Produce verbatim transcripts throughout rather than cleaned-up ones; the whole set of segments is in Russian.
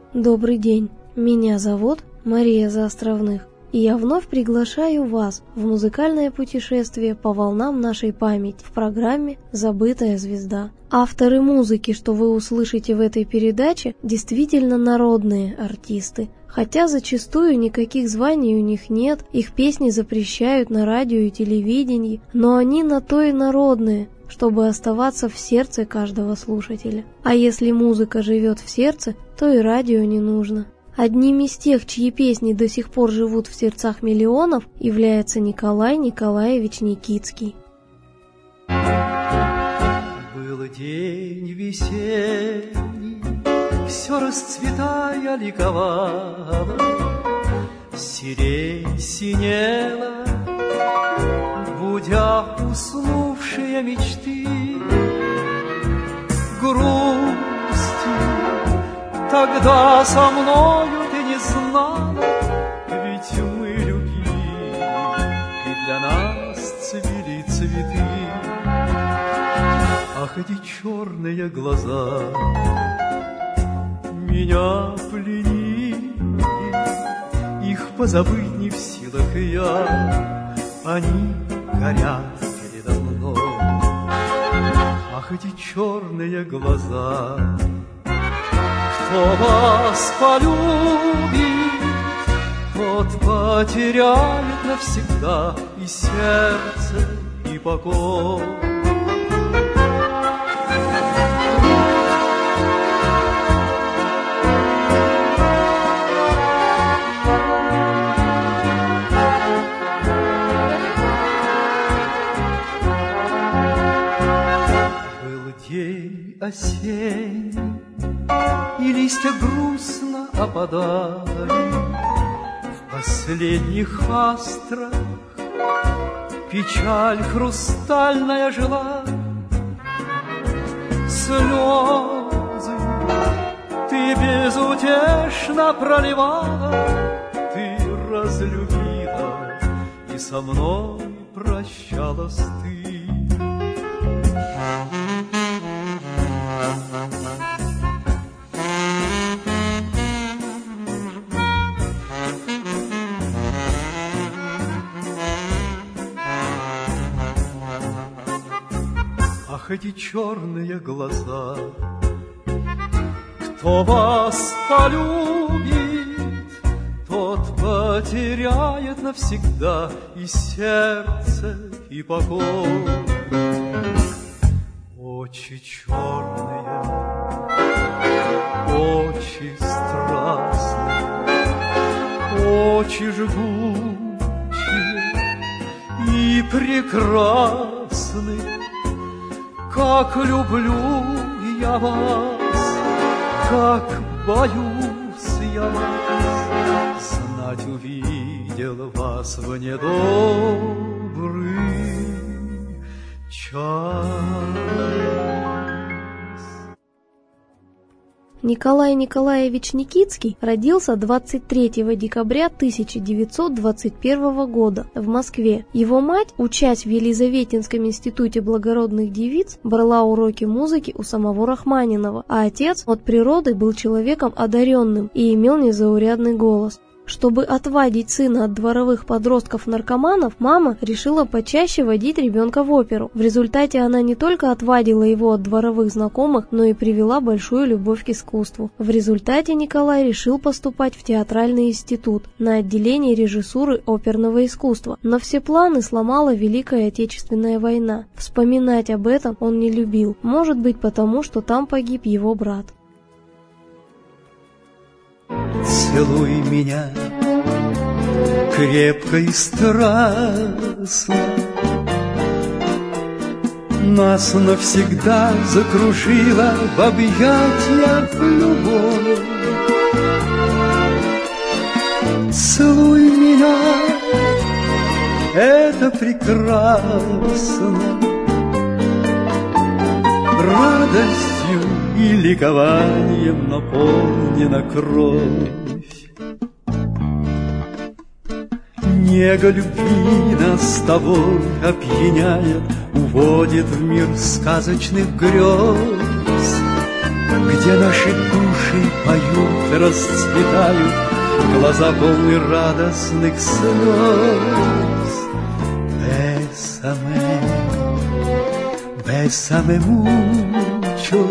Добрый день, меня зовут Мария Заостровных, и я вновь приглашаю вас в музыкальное путешествие по волнам нашей памяти в программе «Забытая звезда». Авторы музыки, что вы услышите в этой передаче, действительно народные артисты, хотя зачастую никаких званий у них нет, их песни запрещают на радио и телевидении, но они на то и народные, чтобы оставаться в сердце каждого слушателя. А если музыка живет в сердце, то и радио не нужно. Одним из тех, чьи песни до сих пор живут в сердцах миллионов, является Николай Николаевич Никитский. Был день весенний, все расцветая ликовало, сирень синела, будя уснувшие мечты. Грусти тогда со мною ты не знала, ведь мы любили, и для нас цвели цветы. Ах, эти черные глаза меня пленили, их позабыть не в силах я, они горят передо мной. Ах, эти черные глаза, кто вас полюбит, тот потеряет навсегда и сердце, и покой. Осенний, и листья грустно опадали, в последних астрах печаль хрустальная жила. Слезы ты безутешно проливала, ты разлюбила и со мной прощалась ты. Ах, эти черные глаза, кто вас полюбит, тот потеряет навсегда и сердце, и покой. Очи черные, очи страстные, очи жгучие и прекрасные. Как люблю я вас, как боюсь я вас, знать увидел вас в недобрый час. Николай Николаевич Никитский родился двадцать третьего декабря тысяча девятьсот двадцать первого года в Москве. Его мать, учась в Елизаветинском институте благородных девиц, брала уроки музыки у самого Рахманинова, а отец от природы был человеком одаренным и имел незаурядный голос. Чтобы отвадить сына от дворовых подростков-наркоманов, мама решила почаще водить ребенка в оперу. В результате она не только отвадила его от дворовых знакомых, но и привела большую любовь к искусству. В результате Николай решил поступать в театральный институт на отделение режиссуры оперного искусства. Но все планы сломала Великая Отечественная война. Вспоминать об этом он не любил, может быть потому, что там погиб его брат. Целуй меня крепко и страстно, нас навсегда закружила в объятиях любовь. Целуй меня, это прекрасно, радостью и ликованием наполнена кровь. Нега любви нас с тобой опьяняет, уводит в мир сказочных грез. где наши души поют, расцветают, глаза полны радостных слез. Bésame, bésame mucho,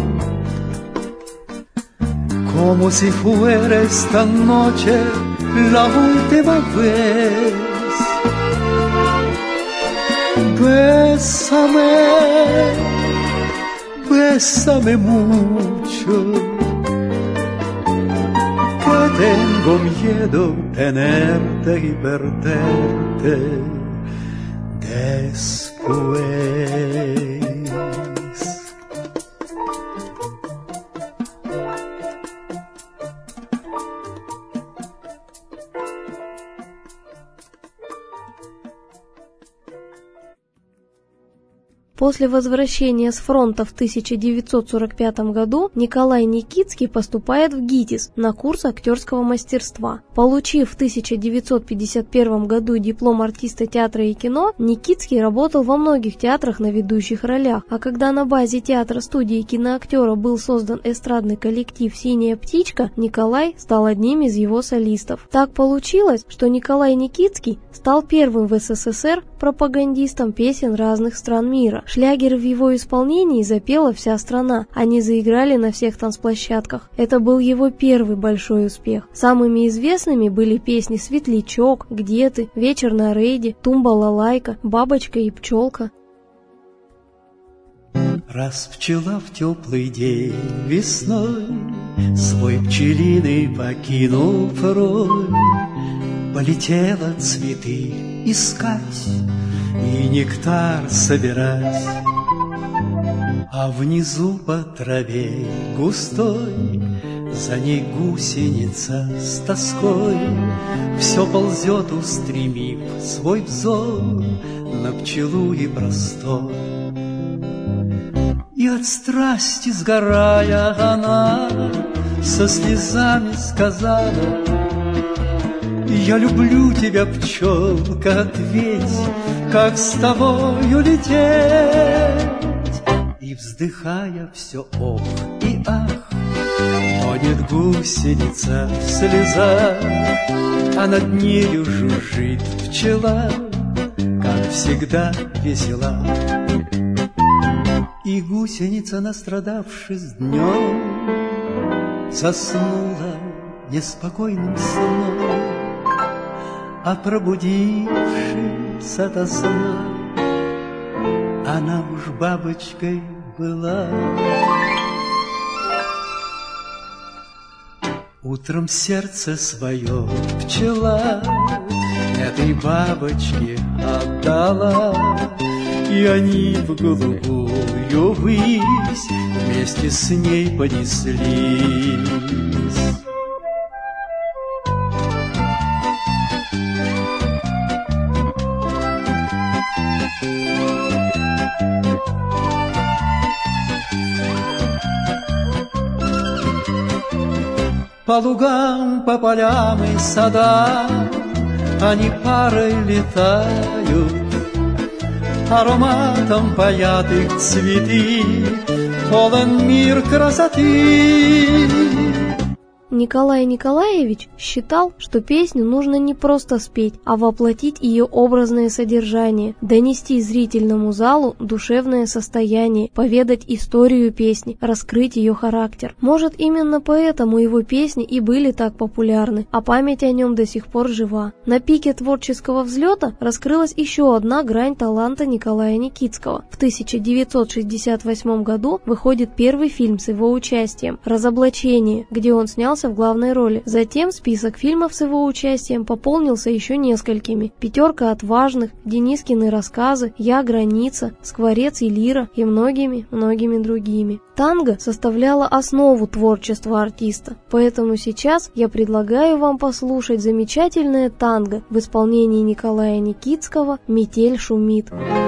como si fuera esta noche la última vez. Bésame, bésame mucho, que tengo miedo tenerte y perderte después. После возвращения с фронта в тысяча девятьсот сорок пятом году Николай Никитский поступает в ГИТИС на курс актерского мастерства. Получив в тысяча девятьсот пятьдесят первом году диплом артиста театра и кино, Никитский работал во многих театрах на ведущих ролях, а когда на базе театра студии киноактера был создан эстрадный коллектив «Синяя птичка», Николай стал одним из его солистов. Так получилось, что Николай Никитский стал первым в СССР пропагандистом песен разных стран мира. Шлягеры в его исполнении запела вся страна, они заиграли на всех танцплощадках. Это был его первый большой успех. Самыми известными были песни «Светлячок», «Где ты?», «Вечер на рейде», «Тумба-лалайка», «Бабочка и пчелка». Раз пчела в теплый день весной свой пчелиный покинув рой, полетела цветы искать и нектар собирать, а внизу по траве густой за ней гусеница с тоской все ползет, устремив свой взор на пчелу и простор. И от страсти сгорая она со слезами сказала: я люблю тебя, пчелка, ответь, как с тобою лететь. И вздыхая все ох и ах, тонет гусеница в слезах, а над нею жужжит пчела, как всегда весела. И гусеница, настрадавшись днем, заснула неспокойным сном, а пробудившись ото сна, она уж бабочкой была. Утром сердце свое пчела этой бабочке отдала, и они в голубую высь вместе с ней понеслись. По лугам, по полям и садам они парой летают, ароматом паят их цветы, полон мир красоты. Николай Николаевич считал, что песню нужно не просто спеть, а воплотить ее образное содержание, донести зрительному залу душевное состояние, поведать историю песни, раскрыть ее характер. Может, именно поэтому его песни и были так популярны, а память о нем до сих пор жива. На пике творческого взлета раскрылась еще одна грань таланта Николая Никитского. В тысяча девятьсот шестьдесят восьмом году выходит первый фильм с его участием «Разоблачение», где он снялся в главной роли. Затем список фильмов с его участием пополнился еще несколькими: «Пятерка отважных», «Денискины рассказы», «Я граница», «Скворец и лира» и многими-многими другими. Танго составляла основу творчества артиста, поэтому сейчас я предлагаю вам послушать замечательное танго в исполнении Николая Никитского «Метель шумит».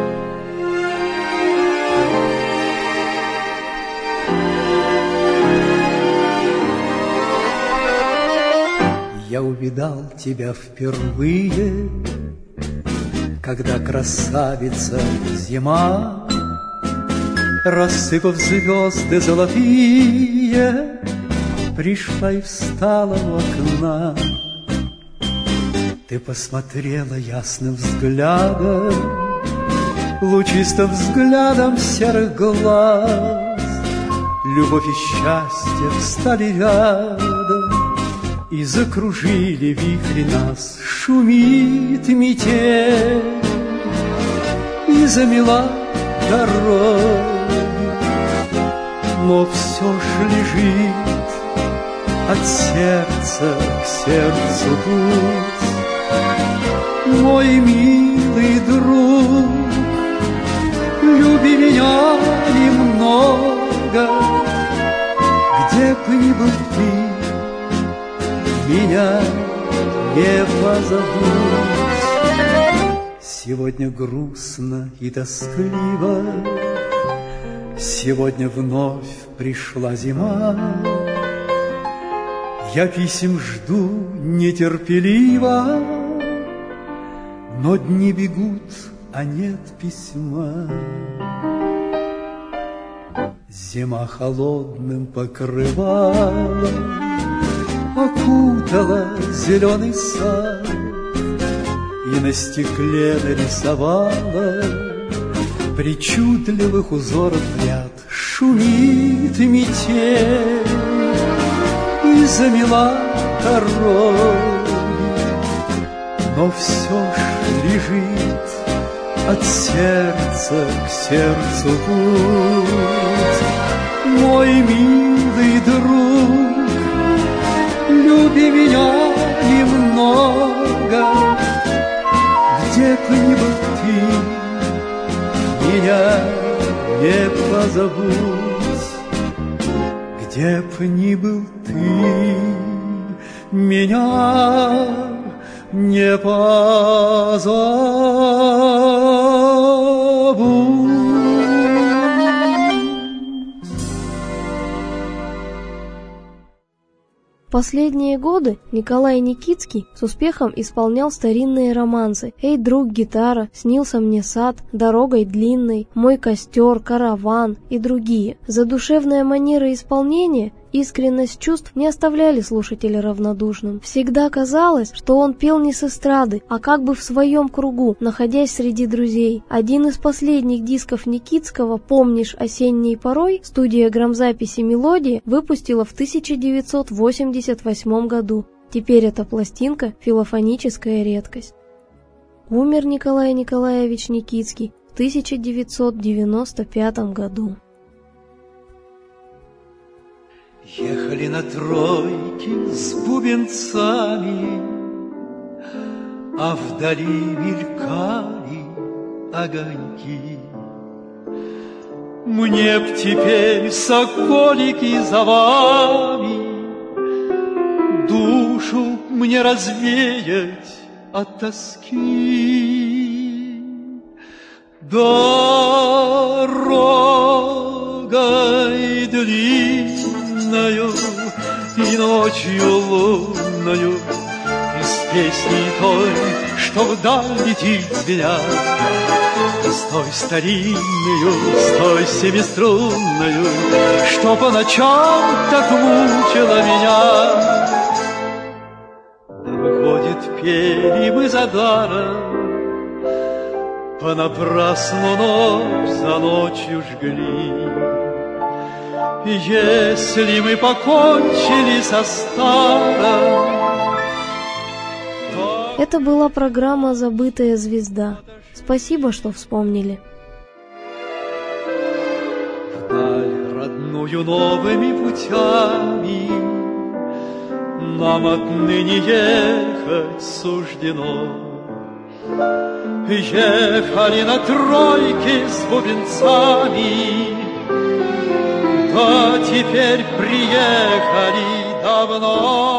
Я увидал тебя впервые, когда красавица зима рассыпав звезды золотые, пришла и встала у окна. Ты посмотрела ясным взглядом, лучистым взглядом серых глаз. Любовь и счастье встали рядом и закружили вихри нас. Шумит метель и замела дороги, но все ж лежит от сердца к сердцу путь. Мой милый друг, люби меня немного, где бы ни был ты, меня не позабудь. Сегодня грустно и тоскливо, сегодня вновь пришла зима. Я писем жду нетерпеливо, но дни бегут, а нет письма. Зима холодным покрывалом окутала зеленый сад и на стекле нарисовала причудливых узоров ряд. Шумит метель и замела дороги, но все ж лежит от сердца к сердцу путь. Мой милый друг, люби меня немного, где бы ни был ты, меня не позабудь. Где бы ни был ты, меня не позабудь. Последние годы Николай Никитский с успехом исполнял старинные романсы «Эй, друг, гитара», «Снился мне сад», «Дорогой длинной», «Мой костер», «Караван» и другие. Задушевная манера исполнения, искренность чувств не оставляли слушателя равнодушным. Всегда казалось, что он пел не с эстрады, а как бы в своем кругу, находясь среди друзей. Один из последних дисков Никитского «Помнишь осенней порой» студия грамзаписи «Мелодия» выпустила в тысяча девятьсот восемьдесят восьмом году. Теперь эта пластинка – филофоническая редкость. Умер Николай Николаевич Никитский в тысяча девятьсот девяносто пятом году. Ехали на тройке с бубенцами, а вдали мелькали огоньки. Мне б теперь, соколики, за вами душу мне развеять от тоски. Дорогой длинною и ночью лунною, из песни той, что вдаль летит меня, с той старинною, с той семиструнною, что по ночам так мучила меня. Да выходит, пели мы за даром, понапрасну ночь за ночью жгли. Если мы покончили со старым. Это была программа «Забытая звезда». Спасибо, что вспомнили. Вдаль родную новыми путями нам отныне ехать суждено. Ехали на тройке с бубенцами, да теперь приехали давно.